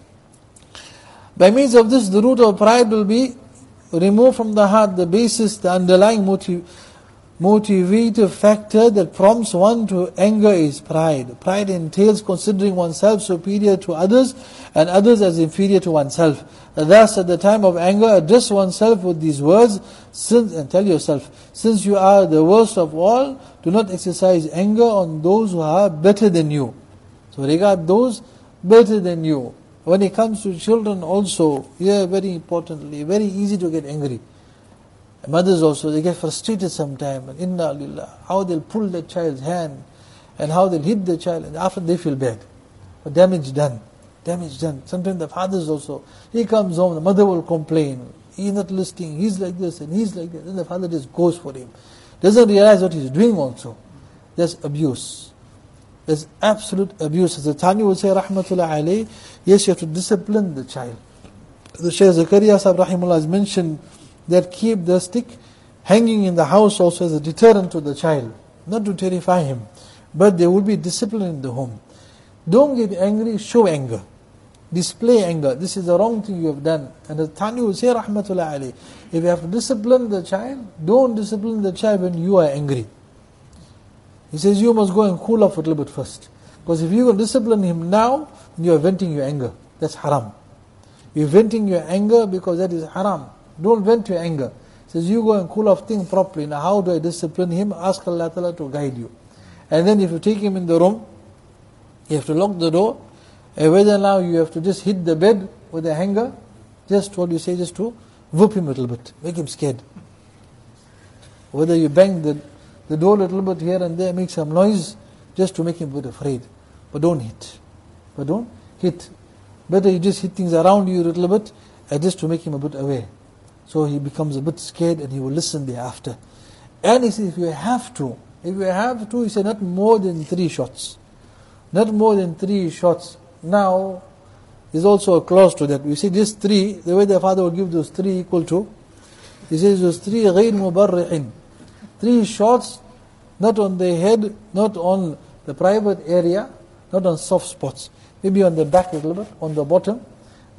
By means of this, the root of pride will be removed from the heart. The basis, the underlying motivative factor that prompts one to anger is pride. Pride entails considering oneself superior to others and others as inferior to oneself. Thus, at the time of anger, address oneself with these words, and tell yourself, since you are the worst of all, do not exercise anger on those who are better than you. So regard those better than you. When it comes to children also, very importantly, very easy to get angry. Mothers also, they get frustrated sometimes. And inna lillah, how they'll pull the child's hand and how they'll hit the child, and after they feel bad. But damage done. Sometimes the fathers also, he comes home, the mother will complain. He's not listening, he's like this and he's like that. Then the father just goes for him. Doesn't realize what he's doing also. There's abuse. There's absolute abuse. As the Thani will say, rahmatullah alayhi, yes, you have to discipline the child. The Shaykh Zakaria Sahib rahimullah has mentioned that keep the stick hanging in the house also as a deterrent to the child, not to terrify him, but there will be discipline in the home. Don't get angry, show anger. Display anger. This is the wrong thing you have done. And the Thani will say, rahmatullah alayhi, if you have to discipline the child, don't discipline the child when you are angry. He says you must go and cool off a little bit first. Because if you go discipline him now, you are venting your anger. That's haram. You're venting your anger because that is haram. Don't vent your anger. He says you go and cool off, think properly. Now how do I discipline him? Ask Allah Ta'ala to guide you. And then if you take him in the room, you have to lock the door. And whether now you have to just hit the bed with a hanger, just what you say, just to whoop him a little bit, make him scared. Whether you bang the door a little bit here and there, make some noise, just to make him a bit afraid. But don't hit. Better you just hit things around you a little bit, just to make him a bit aware. So he becomes a bit scared and he will listen thereafter. And he says, if you have to, he said not more than 3 shots. Not more than 3 shots. Now, there's also a clause to that. We say just 3, the way the father will give those 3 equal to, he says those 3 غَيْر مُبَرِّحٍ. 3 shots, not on the head, not on the private area, not on soft spots. Maybe on the back a little bit, on the bottom.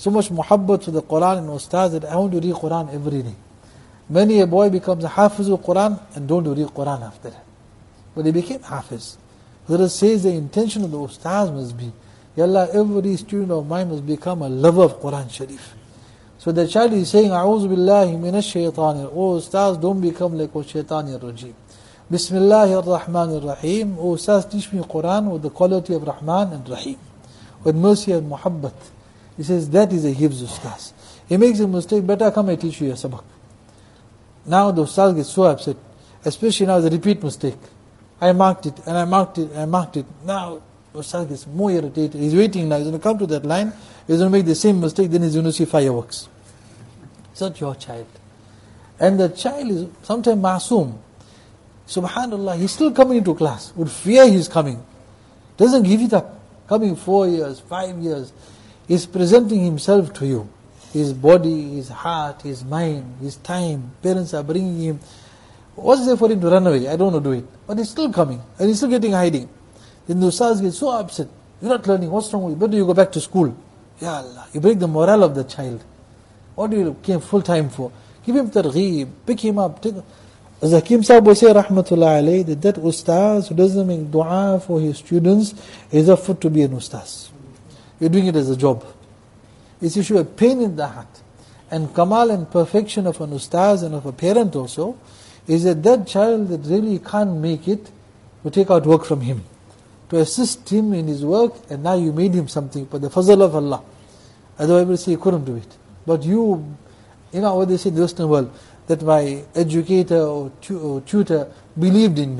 so much muhabbat to the Quran and ustaz that I want to read Quran every day. Many a boy becomes a hafiz of Quran and don't read Quran after that. But he became hafiz. Let us say the intention of the ustaz must be, Ya Allah, every student of mine must become a lover of Quran Sharif. So the child is saying, A'udhu billahi minash shaitanir. Oh ustaz, don't become like a shaitanir rajim. Bismillahir Rahmanir Rahim. Oh ustaz, teach me Quran with the quality of Rahman and Rahim, with mercy and muhabbat. He says, that is a hifz ustaz. He makes a mistake, better come I teach you a sabak. Now the ustaz gets so upset, especially now the repeat mistake. I marked it, and I marked it, and I marked it. Now the ustaz gets more irritated. He's waiting now, he's going to come to that line, he's going to make the same mistake, then he's going to see fireworks. Such your child. And the child is sometimes masoom. Subhanallah, he's still coming into class, with fear he's coming. Doesn't give it up. Coming 4 years, 5 years, he's presenting himself to you. His body, his heart, his mind, his time. Parents are bringing him. What's there for him to run away? I don't want to do it. But he's still coming. And he's still getting hiding. Then the ustaz gets so upset. You're not learning. What's wrong with you? Better you go back to school. Ya Allah. You break the morale of the child. What do you came full time for? Give him targheeb. Pick him up. As Hakim Sahib will say, rahmatullah alayhi, that ustaz who doesn't make dua for his students is a fit to be an ustaz. You're doing it as a job. It's issue of pain in the heart. And kamal and perfection of an ustaz and of a parent also is that child that really can't make it, you take out work from him to assist him in his work, and now you made him something for the fazl of Allah. Otherwise we say he couldn't do it. But you know what they say in the Western world, that my educator or tutor believed in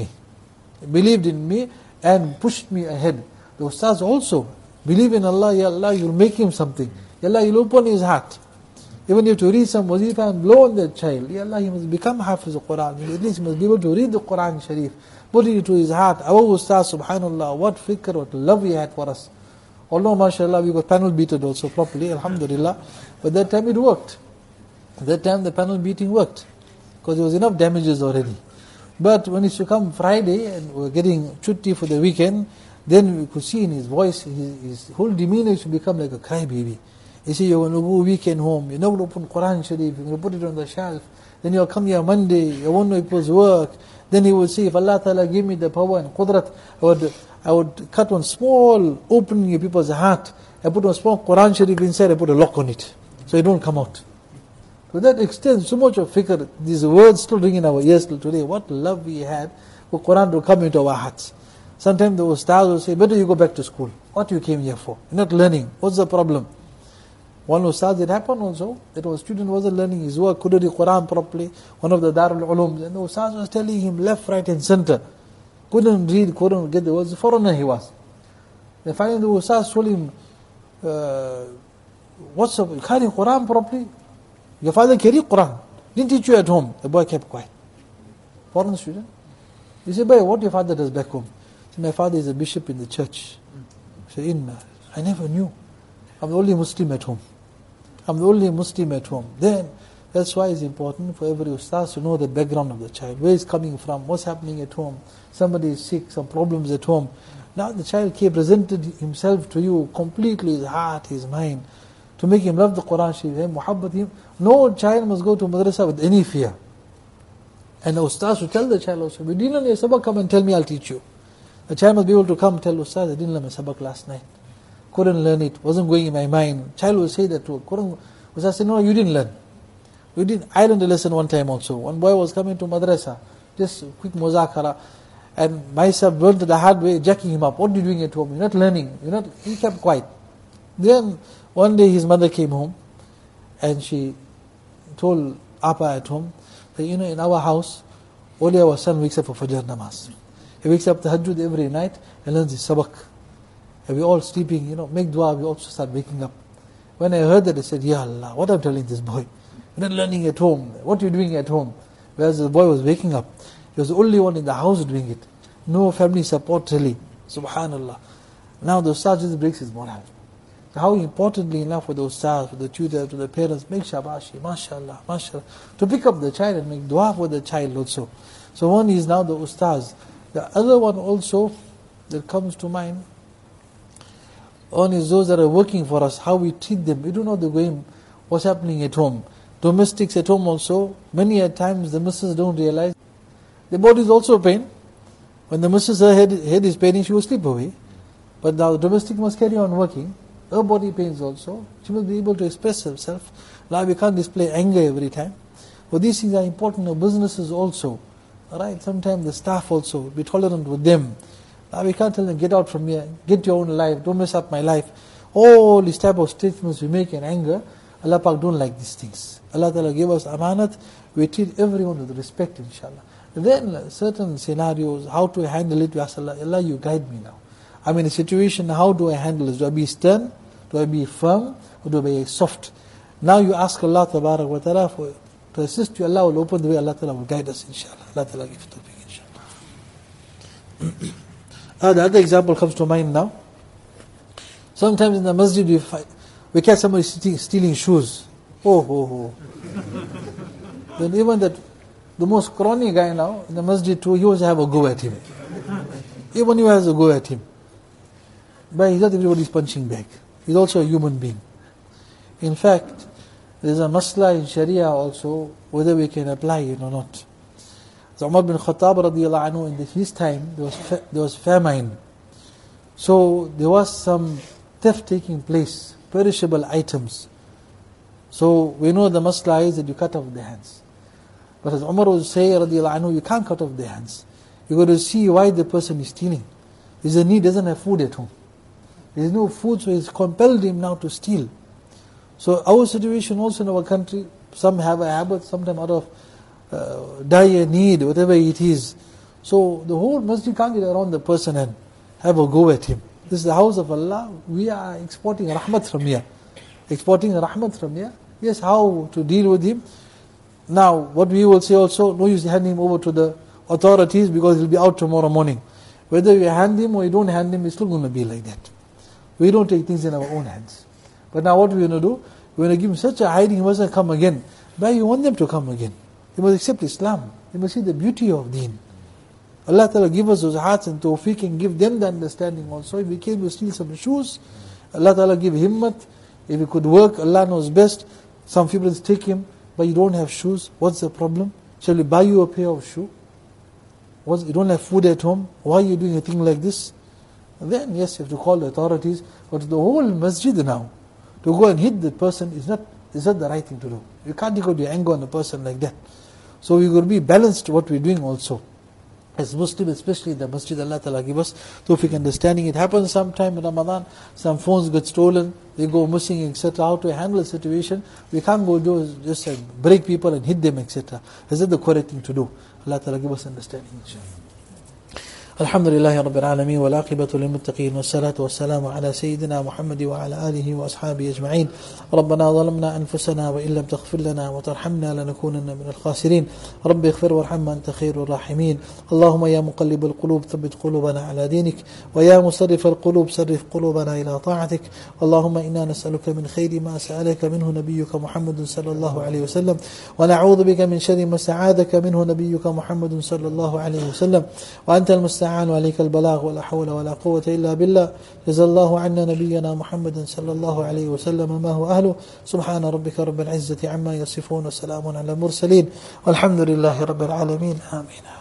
me and pushed me ahead. The ustaz also believe in Allah. Ya Allah, you'll make him something. Ya Allah, you'll open his heart. Even if you read some wazifa and blow on that child, Ya Allah, he must become hafiz of Quran. At least he must be able to read the Quran Sharif. Put it to his heart. Our ustaz, subhanallah, what fikr, what love he had for us. Although, mashallah, we got panel beaten also properly, alhamdulillah. But that time it worked. That time the panel beating worked. Because there was enough damages already. But when it used to come Friday and we were getting chutti for the weekend, then we could see in his voice, his whole demeanor used to become like a crybaby. You see, you're going to go weekend home, you're not going to open Quran Sharif, you're going to put it on the shelf. Then you'll come here Monday, you won't know it was work. Then he would say, if Allah Ta'ala give me the power and qudrat, I would cut one small opening in people's heart. I put one small Quran Sharif inside, I put a lock on it. So it don't come out. To that extent, so much of fikr, these words still ring in our ears till today. What love we had for Quran to come into our hearts. Sometimes the ustaz will say, better you go back to school. What you came here for? You're not learning. What's the problem? One ustaz, it happened also, that a student wasn't learning his work, couldn't read Quran properly, one of the Darul Ulum, and the ustaz was telling him left, right and center. Couldn't read, couldn't get the words. A foreigner he was. Then finally the ustaz told him, what's up? You can't read Quran properly? Your father can read Quran. Didn't teach you at home. The boy kept quiet. Foreign student. He said, boy, what your father does back home? He said, my father is a bishop in the church. He said, I never knew. I'm the only Muslim at home. Then, that's why it's important for every ustaz to know the background of the child. Where he's coming from, what's happening at home. Somebody is sick, some problems at home. Now the child presented himself to you completely, his heart, his mind, to make him love the Quran Sharif, muhabbat him. No child must go to madrasa with any fear. And the ustaz should tell the child also, we didn't learn your sabak, come and tell me, I'll teach you. The child must be able to come tell ustaz, I didn't learn my sabak last night. Couldn't learn it, wasn't going in my mind. Child will say that to her. Ustaz said, no, you didn't learn. I learned a lesson one time also. One boy was coming to madrasa, just a quick muzakara, and myself learned the hard way, jacking him up. What are you doing at home? You're not learning. He kept quiet. Then one day his mother came home, and she told Appa at home that, in our house, only our son wakes up for Fajr namaz. He wakes up tahajjud every night and learns his sabak. And we all sleeping, make dua, we also start waking up. When I heard that, I said, Ya Allah, what I'm telling this boy? You're not learning at home. What are you doing at home? Whereas the boy was waking up. He was the only one in the house doing it. No family support really. Subhanallah. Now the ustaz just breaks his morale. So how importantly enough for the ustaz, for the tutor, to the parents, make shabashi, mashallah, mashallah, to pick up the child and make dua for the child also. So one is now the ustaz. The other one also that comes to mind, Only those that are working for us, how we treat them. We don't know the game, what's happening at home. Domestics at home also, many a times the missus don't realize. The body is also pain. When the missus, her head is paining, she will sleep away. But now the domestic must carry on working. Her body pains also. She must be able to express herself. Now we can't display anger every time. But these things are important in businesses also. Alright, sometimes the staff also, be tolerant with them. Now we can't tell them, get out from here, get your own life, don't mess up my life. All these type of statements we make in anger, Allah Pak don't like these things. Allah Ta'ala give us amanat, we treat everyone with respect, inshallah. Then certain scenarios, how to handle it, we ask Allah, Allah, you guide me now. I'm in a situation, how do I handle this? Do I be stern? Do I be firm? Or do I be soft? Now you ask Allah Tabarak wa Ta'ala to assist you. Allah will open the way, Allah Ta'ala will guide us, inshallah. Allah Ta'ala give tawfiq, inshallah. The other example comes to mind now. Sometimes in the masjid we catch somebody stealing shoes. Oh. Then even the most scrawny guy now in the masjid too, he always have a go at him. Even he has a go at him. But he's not everybody's punching back. He's also a human being. In fact, there's a masla in Sharia also, whether we can apply it or not. So Umar bin Khattab radiallahu anhu, in his time, there was famine. So there was some theft taking place, perishable items. So we know the masla is that you cut off the hands. But as Umar would say radiallahu anhu, you can't cut off the hands. You got to see why the person is stealing. There's a need, doesn't have food at home. There's no food, so it's compelled him now to steal. So our situation also in our country, some have a habit, sometimes out of dire need, whatever it is. So the whole masjid can't get around the person and have a go at him. This is the house of Allah. We are exporting rahmat from here. Yes, how to deal with him. Now, what we will say also, no use handing him over to the authorities because he'll be out tomorrow morning. Whether you hand him or you don't hand him, it's still going to be like that. We don't take things in our own hands. But now what we're going to do, we're going to give him such a hiding, he mustn't come again. But you want them to come again. They must accept Islam. They must see the beauty of deen. Allah Ta'ala give us those hearts and tawfiq and give them the understanding also. If we came to steal some shoes, Allah Ta'ala give himmat. If he could work, Allah knows best. Some people take him, but you don't have shoes. What's the problem? Shall we buy you a pair of shoes? You don't have food at home. Why are you doing a thing like this? And then yes, you have to call the authorities. But the whole masjid now, to go and hit the person is not the right thing to do. You can't take out your anger on a person like that. So we got to be balanced what we're doing also. As Muslims, especially the masjid, Allah Ta'ala give us tawfiq understanding. It happens sometime in Ramadan, some phones get stolen, they go missing, etc. How to handle the situation? We can't go do just break people and hit them, etc. Is that the correct thing to do? Allah Ta'ala give us understanding, inshallah. الحمد لله رب العالمين والعاقبة للمتقين والصلاة والسلام على سيدنا محمد وعلى آله وأصحابه أجمعين. ربنا ظلمنا أنفسنا وإن لم تغفر لنا وترحمنا لنكونن من الخاسرين. رب اغفر وارحم أنت خير الراحمين. اللهم يا مقلب القلوب ثبت قلوبنا على دينك ويا مصرف القلوب صرف قلوبنا إلى طاعتك. اللهم إنا نسألك من خير ما سألك منه نبيك محمد صلى الله عليه وسلم ونعوذ بك من شر ما استعاذك منه نبيك محمد صلى الله عليه وسلم وأنت المستعان وعليك البلاغ ولا حول ولا قوة إلا بالله. جزا الله عنا نبينا محمد صلى الله عليه وسلم ما هو أهله. سبحان ربك رب العزة عما يصفون وسلام على المرسلين والحمد لله رب العالمين. آمين.